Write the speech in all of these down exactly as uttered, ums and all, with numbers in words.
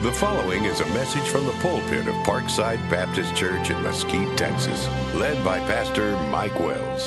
The following is a message from the pulpit of Parkside Baptist Church in Mesquite, Texas, led by Pastor Mike Wells.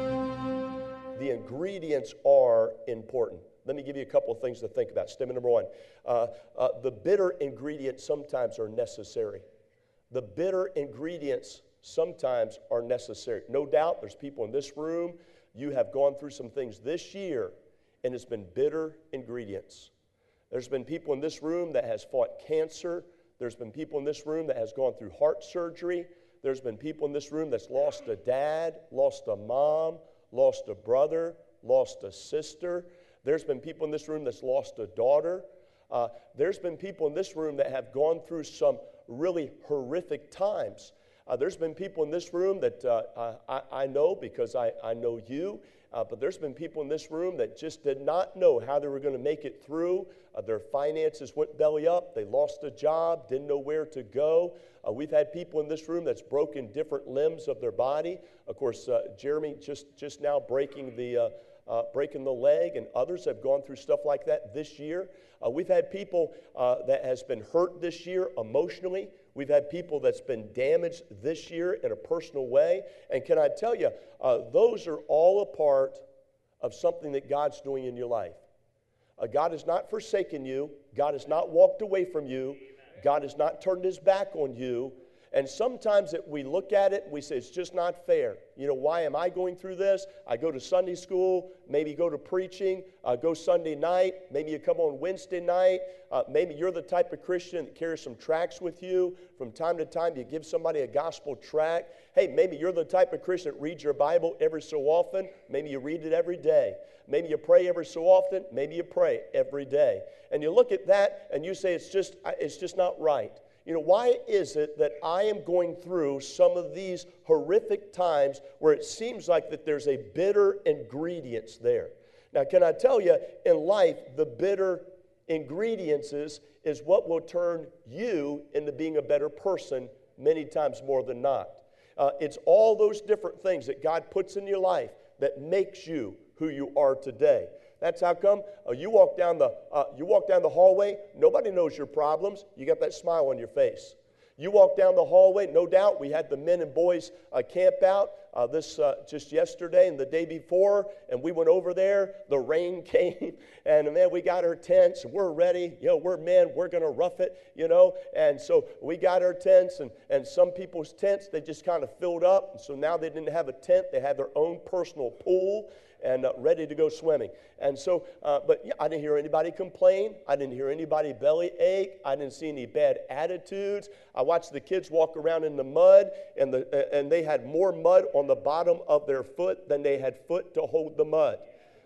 The ingredients are important. Let me give you a couple of things to think about. Statement number one, uh, uh, the bitter ingredients sometimes are necessary. The bitter ingredients sometimes are necessary. No doubt there's people in this room, you have gone through some things this year, and it's been bitter ingredients. There's been people in this room that has fought cancer. There's been people in this room that has gone through heart surgery. There's been people in this room that's lost a dad, lost a mom, lost a brother, lost a sister. There's been people in this room that's lost a daughter. Uh, there's been people in this room that have gone through some really horrific times. Uh, there's been people in this room that uh, I, I know because I, I know you, uh, but there's been people in this room that just did not know how they were going to make it through. Uh, their finances went belly up. They lost a job, didn't know where to go. Uh, we've had people in this room that's broken different limbs of their body. Of course, uh, Jeremy just, just now breaking the uh, Uh, breaking the leg, and others have gone through stuff like that this year. Uh, we've had people uh, that has been hurt this year emotionally. We've had people that's been damaged this year in a personal way. And can I tell you, uh, those are all a part of something that God's doing in your life. Uh, God has not forsaken you. God has not walked away from you. God has not turned his back on you. And sometimes that we look at it and we say, it's just not fair. You know, why am I going through this? I go to Sunday school, maybe go to preaching, uh, go Sunday night, maybe you come on Wednesday night. Uh, maybe you're the type of Christian that carries some tracts with you. From time to time, you give somebody a gospel tract. Hey, maybe you're the type of Christian that reads your Bible every so often. Maybe you read it every day. Maybe you pray every so often. Maybe you pray every day. And you look at that and you say, it's just, it's just not right. You know, why is it that I am going through some of these horrific times where it seems like that there's a bitter ingredients there? Now, can I tell you, in life, the bitter ingredients is, is what will turn you into being a better person many times more than not. Uh, it's all those different things that God puts in your life that makes you who you are today. That's how come uh, you walk down the uh, you walk down the hallway. Nobody knows your problems. You got that smile on your face. You walk down the hallway. No doubt, we had the men and boys uh, camp out uh, this uh, just yesterday and the day before, and we went over there. The rain came, and man, we got our tents. And we're ready. You know, we're men. We're gonna rough it. You know, and so we got our tents, and and some people's tents they just kind of filled up. And so now they didn't have a tent. They had their own personal pool. And uh, ready to go swimming. And so, uh, but yeah, I didn't hear anybody complain. I didn't hear anybody belly ache. I didn't see any bad attitudes. I watched the kids walk around in the mud, and the and they had more mud on the bottom of their foot than they had foot to hold the mud.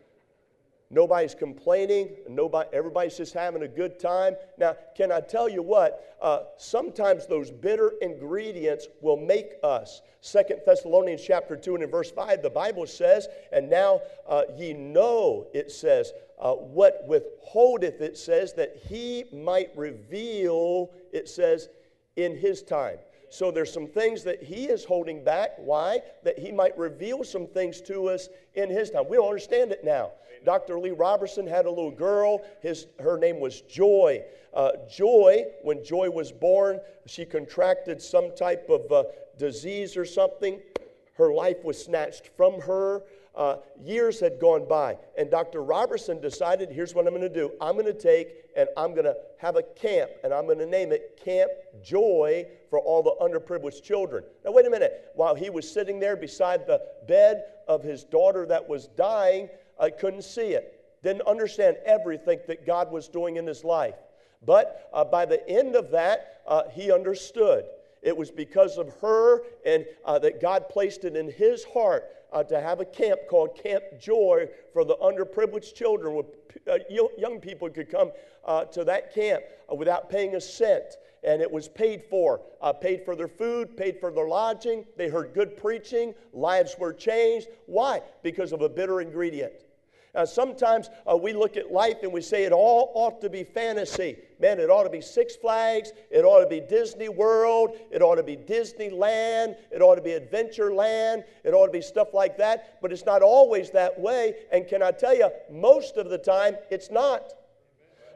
Nobody's complaining. Nobody, everybody's just having a good time. Now, can I tell you what? Uh, sometimes those bitter ingredients will make us. Second Thessalonians chapter two and in verse five, the Bible says, and now uh, ye know, it says, uh, what withholdeth, it says, that he might reveal, it says, in his time. So there's some things that he is holding back. Why? That he might reveal some things to us in his time. We don't understand it now. Doctor Lee Robertson had a little girl. His, her name was Joy. Uh, Joy, when Joy was born, she contracted some type of uh, disease or something. Her life was snatched from her. Uh, years had gone by, and Doctor Robertson decided, here's what I'm going to do. I'm going to take and I'm going to have a camp, and I'm going to name it Camp Joy for all the underprivileged children. Now, wait a minute. While he was sitting there beside the bed of his daughter that was dying, I couldn't see it. Didn't understand everything that God was doing in his life. But uh, by the end of that, uh, he understood. It was because of her and uh, that God placed it in his heart uh, to have a camp called Camp Joy for the underprivileged children. Where uh, young people could come uh, to that camp uh, without paying a cent. And it was paid for. Uh, paid for their food, paid for their lodging. They heard good preaching. Lives were changed. Why? Because of a bitter ingredient. Uh, sometimes uh, we look at life and we say it all ought to be fantasy. Man, it ought to be Six Flags. It ought to be Disney World. It ought to be Disneyland. It ought to be Adventureland. It ought to be stuff like that. But it's not always that way. And can I tell you, most of the time, it's not.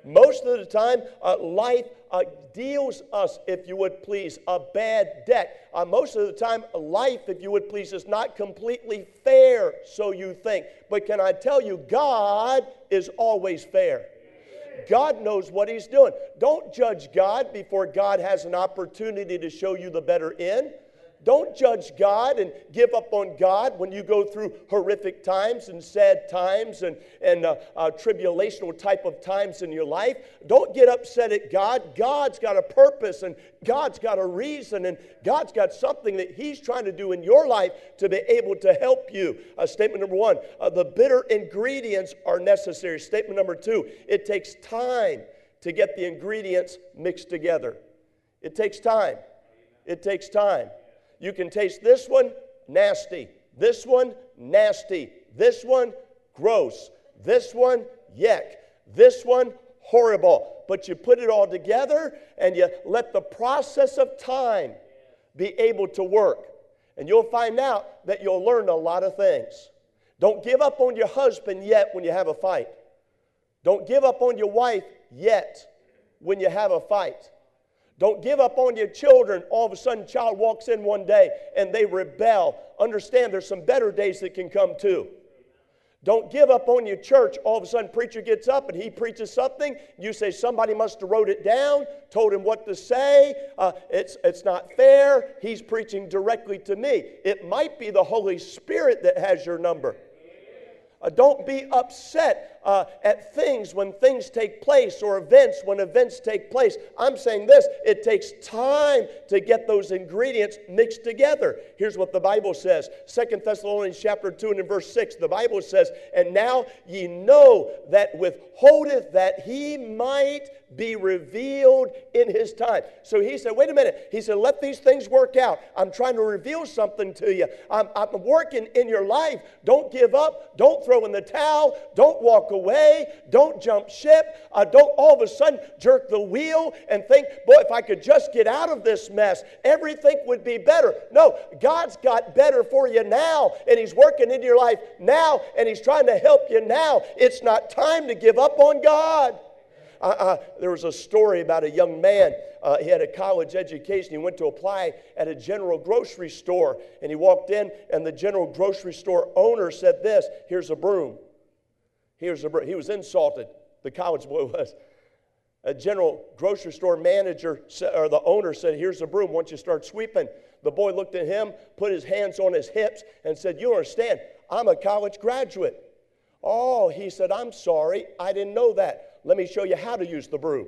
Most of the time, uh, life uh, deals us, if you would please, a bad debt. Uh, most of the time, life, if you would please, is not completely fair, so you think. But can I tell you, God is always fair. God knows what He's doing. Don't judge God before God has an opportunity to show you the better end. Don't judge God and give up on God when you go through horrific times and sad times and, and uh, uh, tribulational type of times in your life. Don't get upset at God. God's got a purpose and God's got a reason and God's got something that He's trying to do in your life to be able to help you. Uh, statement number one, uh, the bitter ingredients are necessary. Statement number two, it takes time to get the ingredients mixed together. It takes time. It takes time. You can taste this one, nasty. This one, nasty. This one, gross. This one, yuck. This one, horrible. But you put it all together and you let the process of time be able to work. And you'll find out that you'll learn a lot of things. Don't give up on your husband yet when you have a fight. Don't give up on your wife yet when you have a fight. Don't give up on your children. All of a sudden, a child walks in one day and they rebel. Understand there's some better days that can come too. Don't give up on your church. All of a sudden, preacher gets up and he preaches something. You say, somebody must have wrote it down, told him what to say. Uh, it's, it's not fair. He's preaching directly to me. It might be the Holy Spirit that has your number. Uh, don't be upset uh, at things when things take place or events when events take place. I'm saying this, it takes time to get those ingredients mixed together. Here's what the Bible says. Second Thessalonians chapter two and in verse six, the Bible says, and now ye know that withholdeth that He might be revealed in His time. So he said, wait a minute. He said, let these things work out. I'm trying to reveal something to you. I'm, I'm working in your life. Don't give up. Don't throw in the towel. Don't walk away. Don't jump ship. Uh, don't all of a sudden jerk the wheel and think, boy, if I could just get out of this mess, everything would be better. No, God's got better for you now, and He's working in your life now, and He's trying to help you now. It's not time to give up on God. Uh, uh, there was a story about a young man. Uh, he had a college education. He went to apply at a general grocery store. And he walked in, and the general grocery store owner said this, here's a broom. Here's a broom. He was insulted, the college boy was. A general grocery store manager, or the owner said, here's a broom. Why don't you start sweeping? The boy looked at him, put his hands on his hips, and said, you understand, I'm a college graduate. Oh, he said, I'm sorry, I didn't know that. Let me show you how to use the broom.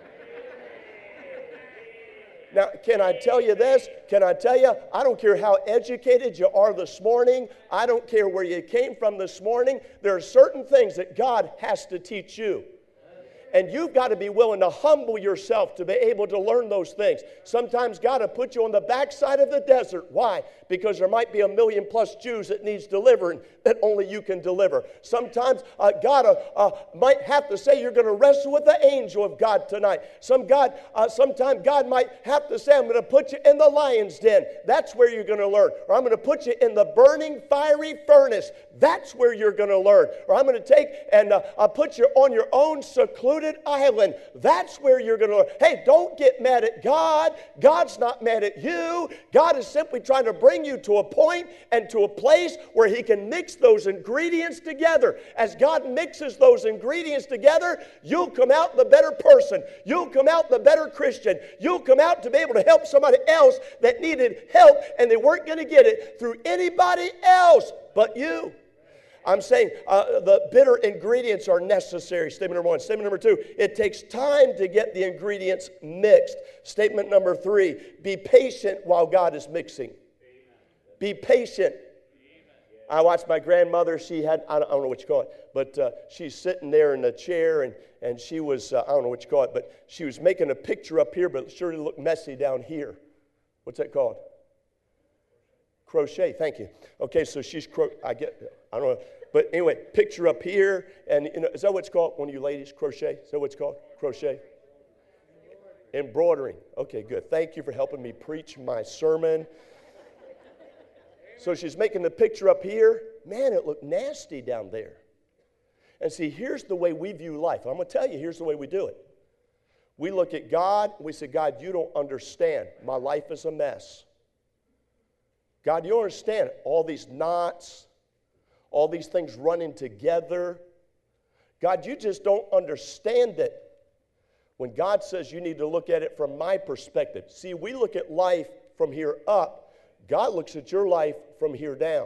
Now, can I tell you this? Can I tell you, I don't care how educated you are this morning. I don't care where you came from this morning. There are certain things that God has to teach you. And you've got to be willing to humble yourself to be able to learn those things. Sometimes God will put you on the backside of the desert. Why? Because there might be a million plus Jews that needs delivering that only you can deliver. Sometimes uh, God uh, uh, might have to say you're going to wrestle with the angel of God tonight. Some God, uh, sometime God might have to say, I'm going to put you in the lion's den. That's where you're going to learn. Or I'm going to put you in the burning fiery furnace. That's where you're going to learn. Or I'm going to take and uh, I'll put you on your own secluded island. That's where you're going to learn. Hey, don't get mad at God. God's not mad at you. God is simply trying to bring you to a point and to a place where He can mix those ingredients together. As God mixes those ingredients together, you'll come out the better person. You'll come out the better Christian. You'll come out to be able to help somebody else that needed help, and they weren't going to get it through anybody else but you. I'm saying uh, the bitter ingredients are necessary. Statement number one. Statement number two, it takes time to get the ingredients mixed. Statement number three, be patient while God is mixing. Amen. Be patient. Amen. I watched my grandmother. She had, I don't, I don't know what you call it, but uh, she's sitting there in a chair, and, and she was, uh, I don't know what you call it, but she was making a picture up here, but it sure looked messy down here. What's that called? Crochet, thank you. Okay, so she's, cro- I get, I don't know. But anyway, picture up here, and you know, is that what it's called? One of you ladies, crochet? Is that what it's called? Crochet? Embroidering. Okay, good. Thank you for helping me preach my sermon. So she's making the picture up here. Man, it looked nasty down there. And see, here's the way we view life. I'm going to tell you, here's the way we do it. We look at God, and we say, God, you don't understand. My life is a mess. God, you don't understand all these knots, all these things running together. God, you just don't understand it. When God says you need to look at it from my perspective. See, we look at life from here up. God looks at your life from here down.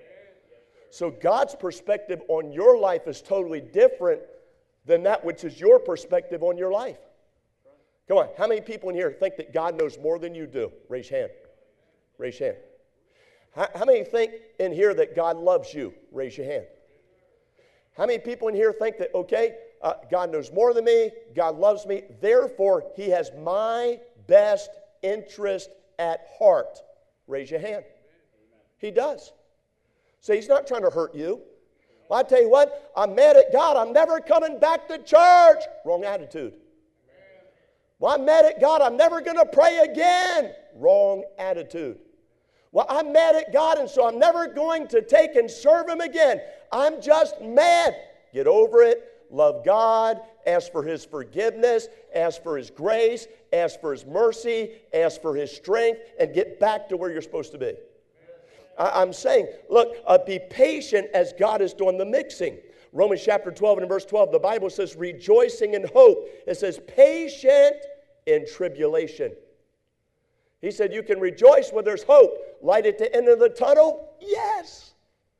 So God's perspective on your life is totally different than that which is your perspective on your life. Come on, how many people in here think that God knows more than you do? Raise your hand. Raise your hand. How, how many think in here that God loves you? Raise your hand. How many people in here think that, okay, uh, God knows more than me, God loves me, therefore He has my best interest at heart? Raise your hand. He does. So He's not trying to hurt you. Well, I tell you what, I'm mad at God, I'm never coming back to church. Wrong attitude. Well, I'm mad at God, I'm never going to pray again. Wrong attitude. Well, I'm mad at God, and so I'm never going to take and serve Him again. I'm just mad. Get over it. Love God. Ask for His forgiveness. Ask for His grace. Ask for His mercy. Ask for His strength. And get back to where you're supposed to be. I, I'm saying, look, uh, be patient as God is doing the mixing. Romans chapter twelve and in verse twelve, the Bible says, rejoicing in hope. It says, patient in tribulation. He said, you can rejoice where there's hope. Light at the end of the tunnel? Yes.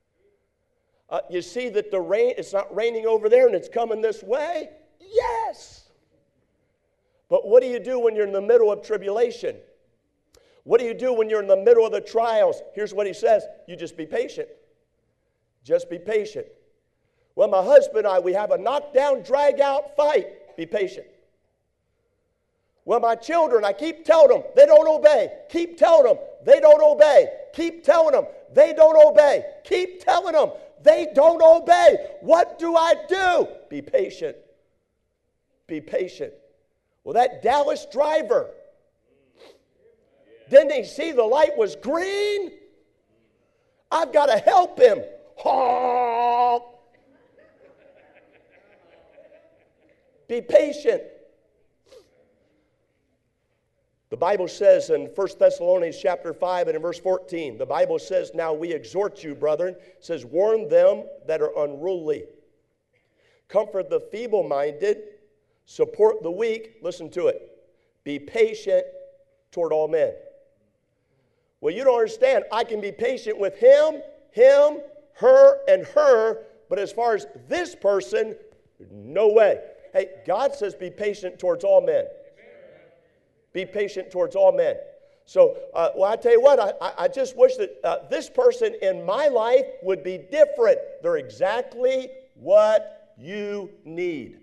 Uh, you see that the rain, it's not raining over there and it's coming this way? Yes. But what do you do when you're in the middle of tribulation? What do you do when you're in the middle of the trials? Here's what he says. You just be patient. Just be patient. Well, my husband and I, we have a knockdown, drag-out fight. Be patient. Well, my children, I keep telling them, they don't obey. Keep telling them, they don't obey. Keep telling them, they don't obey. Keep telling them, they don't obey. What do I do? Be patient. Be patient. Well, that Dallas driver, didn't he see the light was green? I've got to help him. Honk. Be patient. The Bible says in First Thessalonians chapter five and in verse fourteen, the Bible says, now we exhort you, brethren, it says, warn them that are unruly. Comfort the feeble-minded, support the weak. Listen to it. Be patient toward all men. Well, you don't understand. I can be patient with him, him, her, and her, but as far as this person, no way. Hey, God says be patient towards all men. Be patient towards all men. So, uh, well, I tell you what, I, I just wish that uh, this person in my life would be different. They're exactly what you need.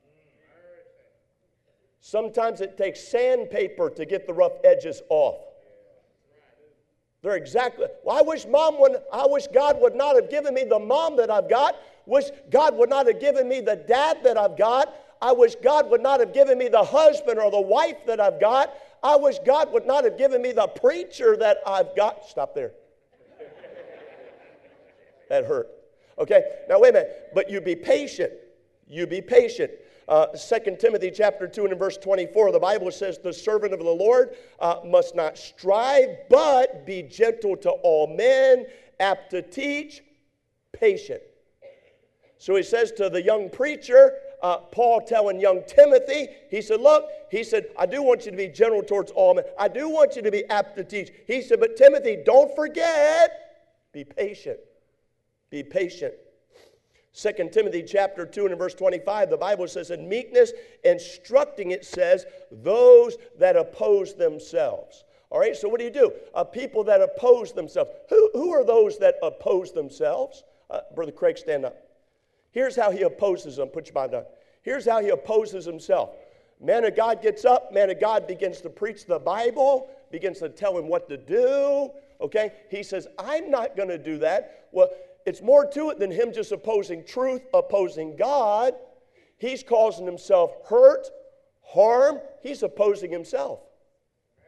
Sometimes it takes sandpaper to get the rough edges off. They're exactly, well, I wish mom would, I wish God would not have given me the mom that I've got. Wish God would not have given me the dad that I've got. I wish God would not have given me the husband or the wife that I've got. I wish God would not have given me the preacher that I've got. Stop there. That hurt. Okay, now wait a minute. But you be patient. You be patient. Uh, Second Timothy chapter two and in verse twenty-four, the Bible says, the servant of the Lord uh, must not strive, but be gentle to all men, apt to teach, patient. So he says to the young preacher, uh, Paul telling young Timothy, he said, look, he said, I do want you to be gentle towards all men. I do want you to be apt to teach. He said, but Timothy, don't forget, be patient. Be patient. Second Timothy chapter two and in verse twenty-five, the Bible says, in meekness, instructing, it says, those that oppose themselves. All right, so what do you do? Uh, people that oppose themselves. Who, who are those that oppose themselves? Uh, Brother Craig, stand up. Here's how he opposes them. Put your Bible down. Here's how he opposes himself. Man of God gets up. Man of God begins to preach the Bible, begins to tell him what to do. Okay? He says, I'm not going to do that. Well, it's more to it than him just opposing truth, opposing God. He's causing himself hurt, harm. He's opposing himself.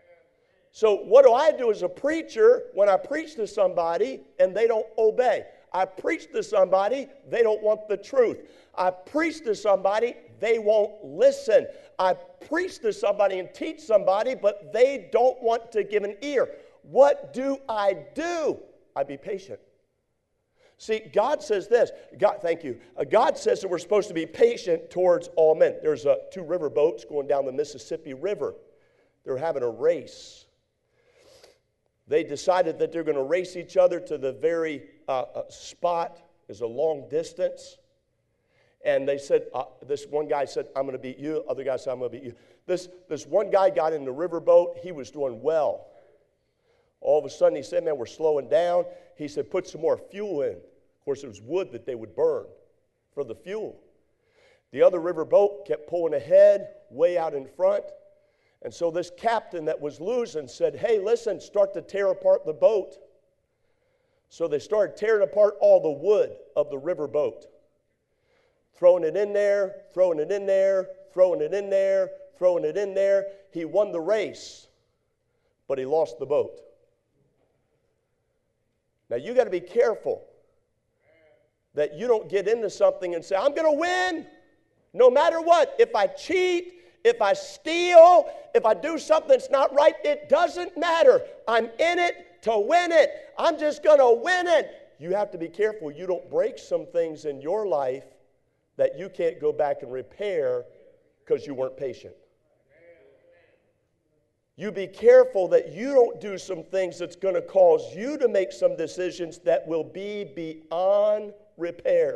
So what do I do as a preacher when I preach to somebody and they don't obey? I preach to somebody, they don't want the truth. I preach to somebody, they won't listen. I preach to somebody and teach somebody, but they don't want to give an ear. What do I do? I be patient. See, God says this. God, thank you. Uh, God says that we're supposed to be patient towards all men. There's uh, two river boats going down the Mississippi River. They're having a race. They decided that they're going to race each other to the very uh, uh, spot. Is a long distance. And they said, uh, this one guy said, I'm going to beat you. Other guy said, I'm going to beat you. This, this one guy got in the river boat. He was doing well. All of a sudden, he said, man, we're slowing down. He said, put some more fuel in. Of course, it was wood that they would burn for the fuel. The other river boat kept pulling ahead, way out in front. And so this captain that was losing said, hey, listen, start to tear apart the boat. So they started tearing apart all the wood of the river boat. Throwing it in there, throwing it in there, throwing it in there, throwing it in there. He won the race, but he lost the boat. Now, you got to be careful that you don't get into something and say, I'm going to win no matter what. If I cheat, if I steal, if I do something that's not right, it doesn't matter. I'm in it to win it. I'm just going to win it. You have to be careful you don't break some things in your life that you can't go back and repair because you weren't patient. You be careful that you don't do some things that's going to cause you to make some decisions that will be beyond repair.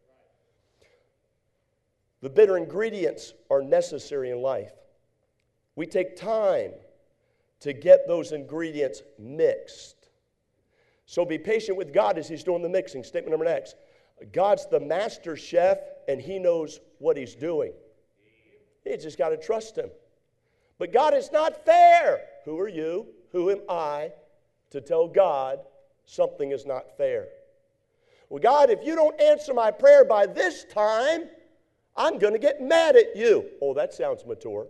The bitter ingredients are necessary in life. We take time to get those ingredients mixed. So be patient with God as He's doing the mixing. Statement number next. God's the master chef and He knows what He's doing. You just got to trust Him. But God is not fair. Who are you? Who am I to tell God something is not fair? Well, God, if you don't answer my prayer by this time, I'm going to get mad at you. Oh, that sounds mature.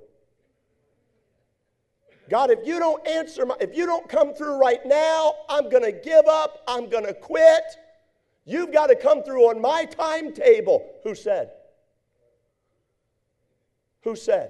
God, if you don't answer my, if you don't come through right now, I'm going to give up. I'm going to quit. You've got to come through on my timetable. Who said? Who said?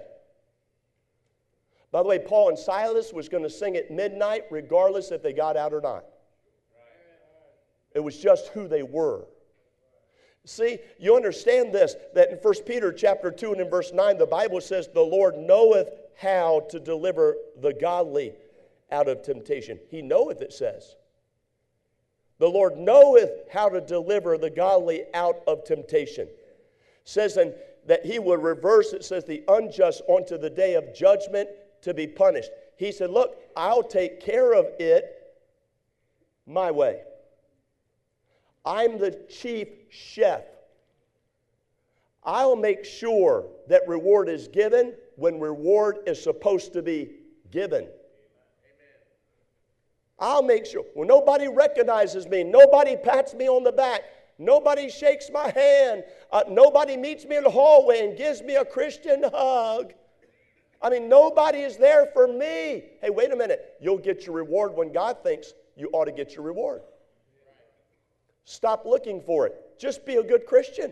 By the way, Paul and Silas was going to sing at midnight regardless if they got out or not. It was just who they were. See, you understand this, that in First Peter chapter two and in verse nine, the Bible says, the Lord knoweth how to deliver the godly out of temptation. He knoweth, it says. The Lord knoweth how to deliver the godly out of temptation. It says and that He would reverse, it says, the unjust onto the day of judgment to be punished. He said, look, I'll take care of it my way. I'm the chief chef. I'll make sure that reward is given when reward is supposed to be given. I'll make sure. When nobody recognizes me, nobody pats me on the back, nobody shakes my hand, uh, nobody meets me in the hallway and gives me a Christian hug. I mean, nobody is there for me. Hey, wait a minute. You'll get your reward when God thinks you ought to get your reward. Stop looking for it. Just be a good Christian.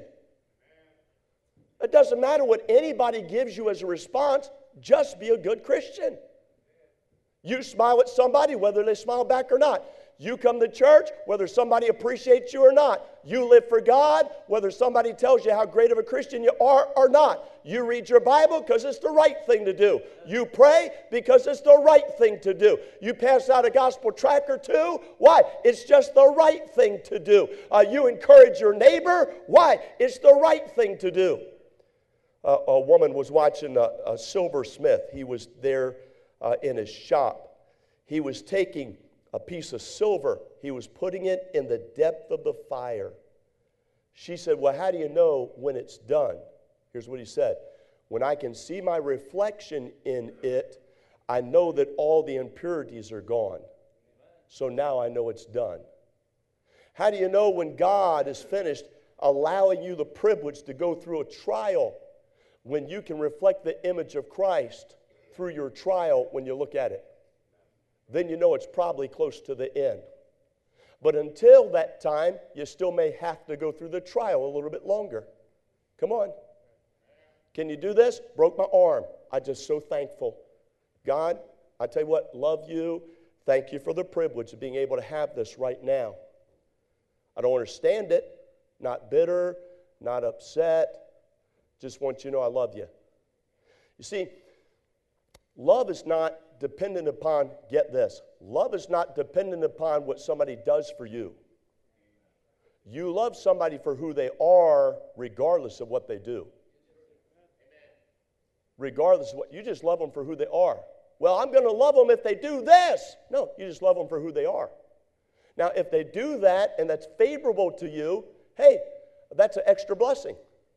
It doesn't matter what anybody gives you as a response. Just be a good Christian. You smile at somebody, whether they smile back or not. You come to church, whether somebody appreciates you or not. You live for God, whether somebody tells you how great of a Christian you are or not. You read your Bible because it's the right thing to do. You pray because it's the right thing to do. You pass out a gospel tract or two. Why? It's just the right thing to do. Uh, you encourage your neighbor. Why? It's the right thing to do. Uh, a woman was watching a, a silversmith. He was there uh, in his shop. He was taking a piece of silver. He was putting it in the depth of the fire. She said, well, how do you know when it's done? Here's what he said. When I can see my reflection in it, I know that all the impurities are gone. So now I know it's done. How do you know when God is finished allowing you the privilege to go through a trial? When you can reflect the image of Christ through your trial when you look at it. Then you know it's probably close to the end. But until that time, you still may have to go through the trial a little bit longer. Come on. Can you do this? Broke my arm. I'm just so thankful. God, I tell you what, love you. Thank you for the privilege of being able to have this right now. I don't understand it. Not bitter, not upset. Just want you to know I love you. You see, love is not dependent upon, get this, love is not dependent upon what somebody does for you. You love somebody for who they are regardless of what they do. Regardless of what, you just love them for who they are. Well, I'm going to love them if they do this. No, you just love them for who they are. Now, if they do that and that's favorable to you, hey, that's an extra blessing.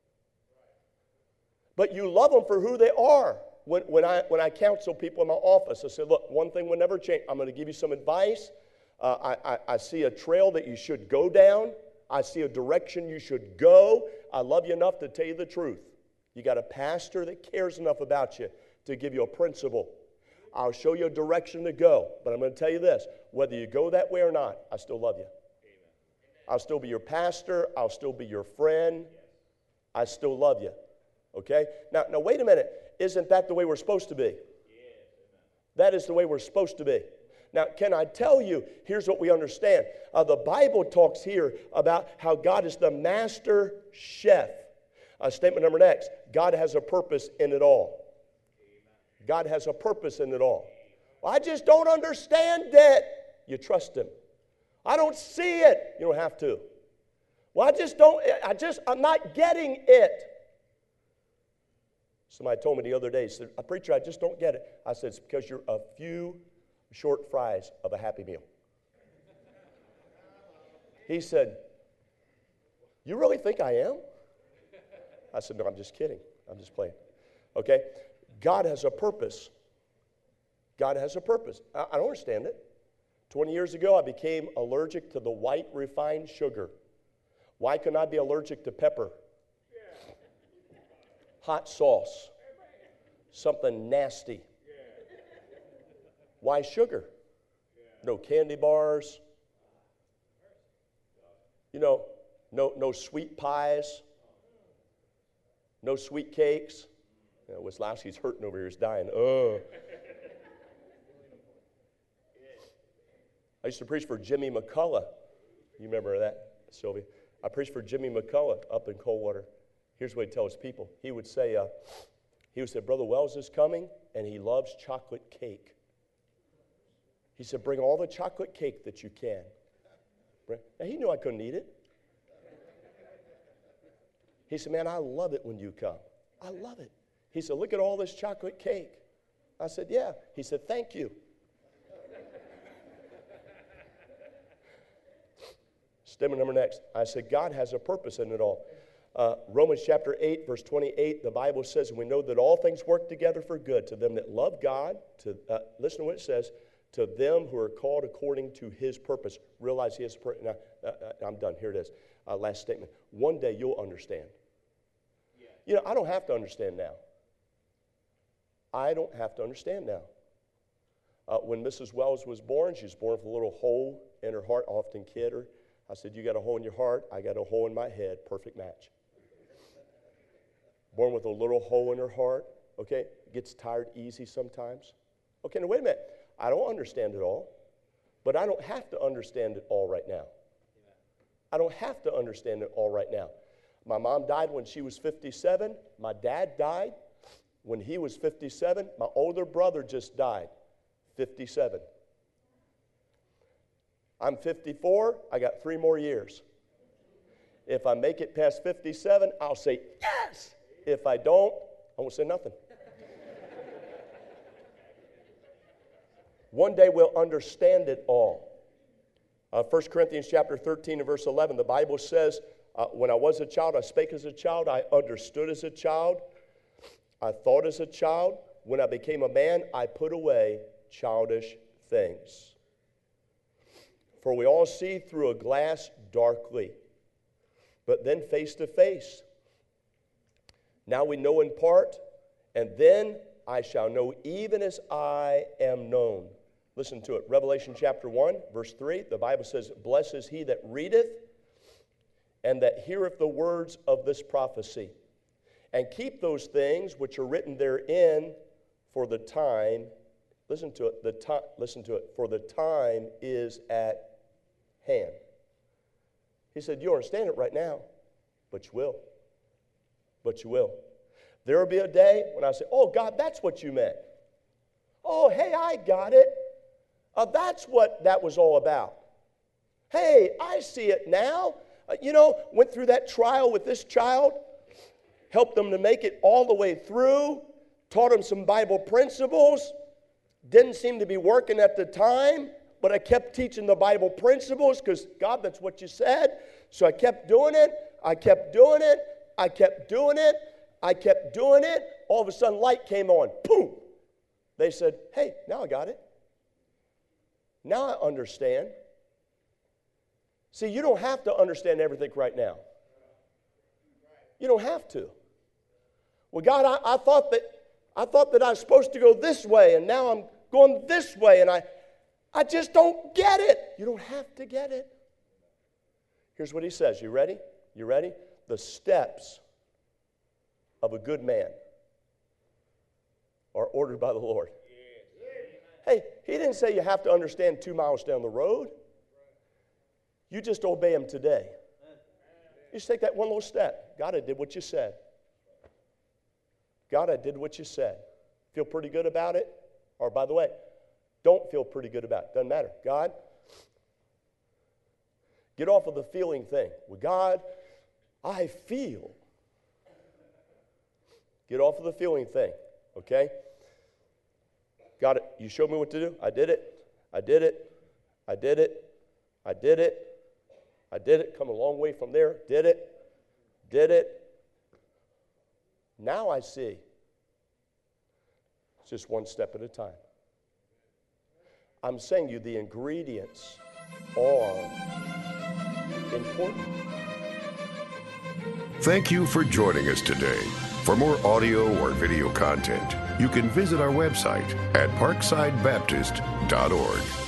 But you love them for who they are. When, when, I, when I counsel people in my office, I say, look, one thing will never change. I'm going to give you some advice. Uh, I, I, I see a trail that you should go down. I see a direction you should go. I love you enough to tell you the truth. You got a pastor that cares enough about you to give you a principle. I'll show you a direction to go. But I'm going to tell you this. Whether you go that way or not, I still love you. I'll still be your pastor. I'll still be your friend. I still love you. Okay? Now, now wait a minute. Isn't that the way we're supposed to be? That is the way we're supposed to be. Now, can I tell you, here's what we understand. Uh, the Bible talks here about how God is the master chef. Uh, statement number next, God has a purpose in it all. God has a purpose in it all. Well, I just don't understand it. You trust Him. I don't see it. You don't have to. Well, I just don't, I just, I'm not getting it. Somebody told me the other day, said, preacher, I just don't get it. I said, it's because you're a few short fries of a Happy Meal. He said, you really think I am? I said, no, I'm just kidding. I'm just playing. Okay? God has a purpose. God has a purpose. I, I don't understand it. twenty years ago, I became allergic to the white refined sugar. Why couldn't I be allergic to pepper? Hot sauce. Something nasty. Why sugar? No candy bars. You know, no, no sweet pies. No sweet cakes. You know, Wisłowski's hurting over here. He's dying. Oh. I used to preach for Jimmy McCullough. You remember that, Sylvia? I preached for Jimmy McCullough up in Coldwater. Here's what he'd tell his people. He would say, uh, he would say, Brother Wells is coming, and he loves chocolate cake. He said, bring all the chocolate cake that you can. Now, he knew I couldn't eat it. He said, man, I love it when you come. I love it. He said, look at all this chocolate cake. I said, yeah. He said, thank you. Statement number next. I said, God has a purpose in it all. Uh, Romans chapter eight, verse twenty-eight, the Bible says, we know that all things work together for good to them that love God, to uh, listen to what it says, to them who are called according to His purpose. Realize He has a purpose. Now, uh, uh, I'm done. Here it is. Uh, last statement. One day you'll understand. Yeah. You know, I don't have to understand now. I don't have to understand now. Uh, when Missus Wells was born, she was born with a little hole in her heart. I often kid her. I said, you got a hole in your heart, I got a hole in my head. Perfect match. Born with a little hole in her heart. Okay? Gets tired easy sometimes. Okay, now wait a minute. I don't understand it all, but I don't have to understand it all right now. I don't have to understand it all right now. My mom died when she was fifty-seven. My dad died when he was fifty-seven. My older brother just died, fifty-seven. I'm fifty-four. I got three more years. If I make it past fifty-seven, I'll say yes. If I don't, I won't say nothing. One day we'll understand it all. Uh, First Corinthians chapter thirteen and verse eleven, the Bible says, uh, when I was a child, I spake as a child, I understood as a child, I thought as a child. When I became a man, I put away childish things. For we all see through a glass darkly, but then face to face. Now we know in part, and then I shall know even as I am known. Listen to it. Revelation chapter one, verse three, the Bible says, "Blessed is he that readeth and that heareth the words of this prophecy, and keep those things which are written therein, for the time," listen to it, the time, listen to it, "for the time is at hand." He said, you don't understand it right now, but you will. But you will. There will be a day when I say, oh, God, that's what you meant. Oh, hey, I got it. Uh, that's what that was all about. Hey, I see it now. Uh, you know, went through that trial with this child, helped them to make it all the way through, taught them some Bible principles. Didn't seem to be working at the time, but I kept teaching the Bible principles because, God, that's what you said. So I kept doing it. I kept doing it. I kept doing it. I kept doing it. All of a sudden, light came on. Boom. They said, hey, now I got it. Now I understand. See, you don't have to understand everything right now. You don't have to. Well, God, I, I thought that I thought that I was supposed to go this way, and now I'm going this way, and I, I just don't get it. You don't have to get it. Here's what he says. You ready? You ready? The steps of a good man are ordered by the Lord. Hey, he didn't say you have to understand two miles down the road. You just obey him today. You just take that one little step. God, I did what you said. God, I did what you said. Feel pretty good about it? Or, by the way, don't feel pretty good about it. Doesn't matter. God, get off of the feeling thing. Well, God, I feel. Get off of the feeling thing, okay? God, you showed me what to do. I did it. I did it. I did it. I did it. I did it. Come a long way from there. Did it. Did it. Now I see. It's just one step at a time. I'm saying to you, the ingredients are important. Thank you for joining us today. For more audio or video content, you can visit our website at parkside baptist dot org.